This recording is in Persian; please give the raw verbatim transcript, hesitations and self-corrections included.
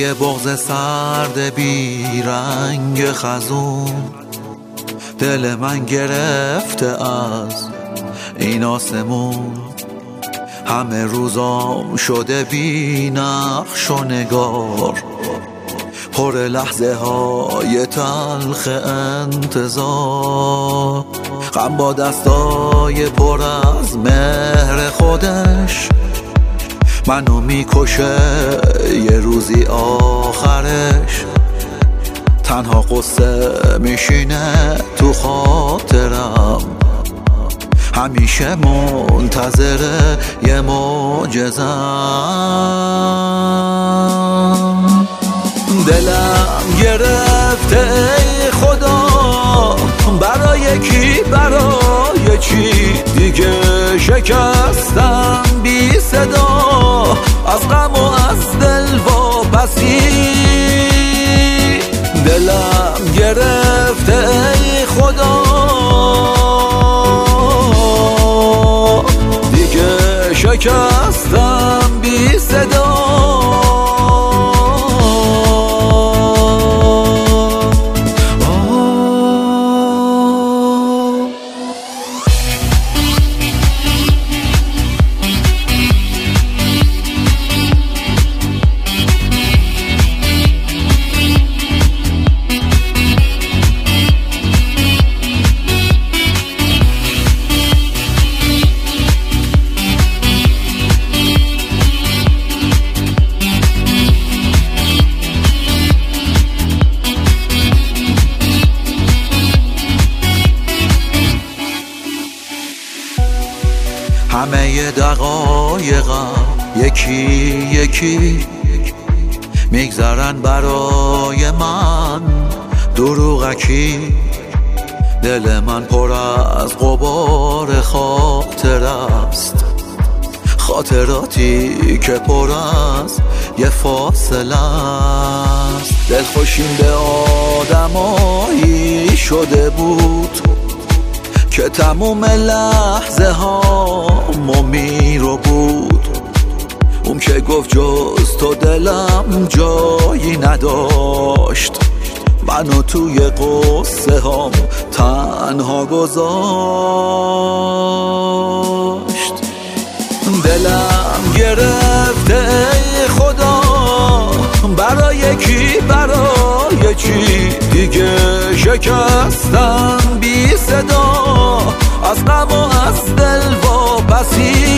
یه بغض سرد بی رنگ خزون دل من گرفته از این آسمون. همه روزام شده بی نقش و نگار، پر لحظه های تلخ انتظار. غم با دستای پر از مهر خودش منو میکشه، یه روزی آخرش تنها قصه میشینه تو خاطرم. همیشه منتظر یه معجزه‌ام. دلم گرفته ای خدا، برای کی برای چی دیگه شکستم بی صدا، از غم و از دل واپسی. دلم گرفته ای خدا، دیگه شکستم بی صدا. همه دقایقم یکی یکی میگذرن برای من دروغکی. دل من پر از غبار خاطر است، خاطراتی که پر از یه فاصله است. دلخوشیم به آدمایی شده بود که تموم لحظه ها میرو بود. اون که گفت جز تو دلم جایی نداشت، منو توی قصه هام تنها گذاشت. دلم گرفته ای خدا، برای کی برای چی دیگه شکستم بی صدا، از غم و از دل واپسی.